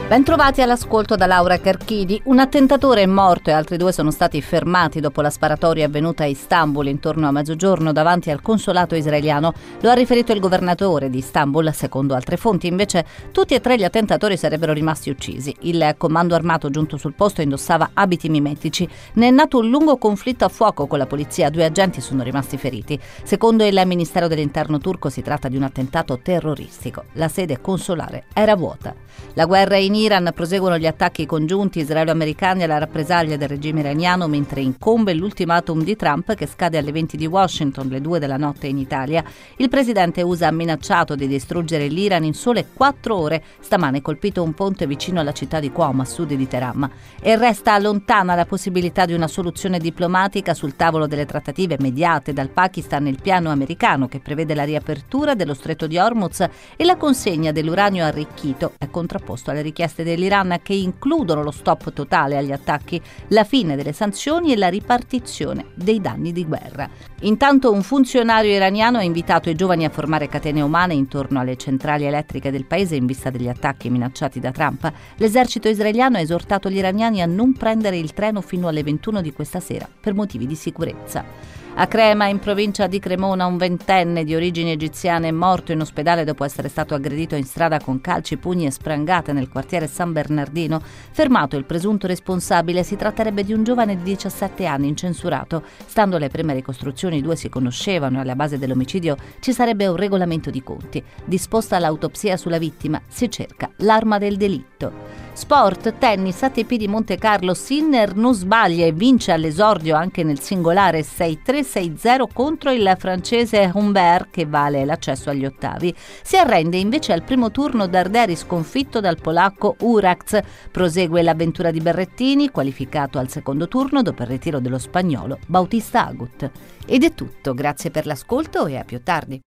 Bentrovati all'ascolto da Laura Carchidi. Un attentatore è morto e altri 2 sono stati fermati dopo la sparatoria avvenuta a Istanbul intorno a mezzogiorno davanti al consolato israeliano. Lo ha riferito il governatore di Istanbul. Secondo altre fonti, invece, tutti e 3 gli attentatori sarebbero rimasti uccisi. Il comando armato giunto sul posto indossava abiti mimetici. Ne è nato un lungo conflitto a fuoco con la polizia. 2 agenti sono rimasti feriti. Secondo il Ministero dell'Interno turco si tratta di un attentato terroristico. La sede consolare era vuota. La guerra in Iran, proseguono gli attacchi congiunti israelo-americani alla rappresaglia del regime iraniano, mentre incombe l'ultimatum di Trump che scade alle 20 di Washington, le 2 della notte in Italia. Il presidente USA ha minacciato di distruggere l'Iran in sole 4 ore. Stamane colpito un ponte vicino alla città di Qom, a sud di Teheran. E resta lontana la possibilità di una soluzione diplomatica sul tavolo delle trattative mediate dal Pakistan il piano americano che prevede la riapertura dello stretto di Hormuz e la consegna dell'uranio arricchito. È contrapposto alle richieste dell'Iran che includono lo stop totale agli attacchi, la fine delle sanzioni e la ripartizione dei danni di guerra. Intanto un funzionario iraniano ha invitato i giovani a formare catene umane intorno alle centrali elettriche del paese in vista degli attacchi minacciati da Trump. L'esercito israeliano ha esortato gli iraniani a non prendere il treno fino alle 21 di questa sera per motivi di sicurezza. A Crema, in provincia di Cremona, un 20enne di origini egiziane è morto in ospedale dopo essere stato aggredito in strada con calci, pugni e sprangate nel quartiere San Bernardino. Fermato il presunto responsabile, si tratterebbe di un giovane di 17 anni incensurato. Stando alle prime ricostruzioni, i 2 si conoscevano e alla base dell'omicidio ci sarebbe un regolamento di conti. Disposta l'autopsia sulla vittima, si cerca l'arma del delitto. Sport, tennis, ATP di Monte Carlo, Sinner non sbaglia e vince all'esordio anche nel singolare 6-3-6-0 contro il francese Humbert che vale l'accesso agli ottavi. Si arrende invece al primo turno Darderi sconfitto dal polacco Urax. Prosegue l'avventura di Berrettini, qualificato al secondo turno dopo il ritiro dello spagnolo Bautista Agut. Ed è tutto, grazie per l'ascolto e a più tardi.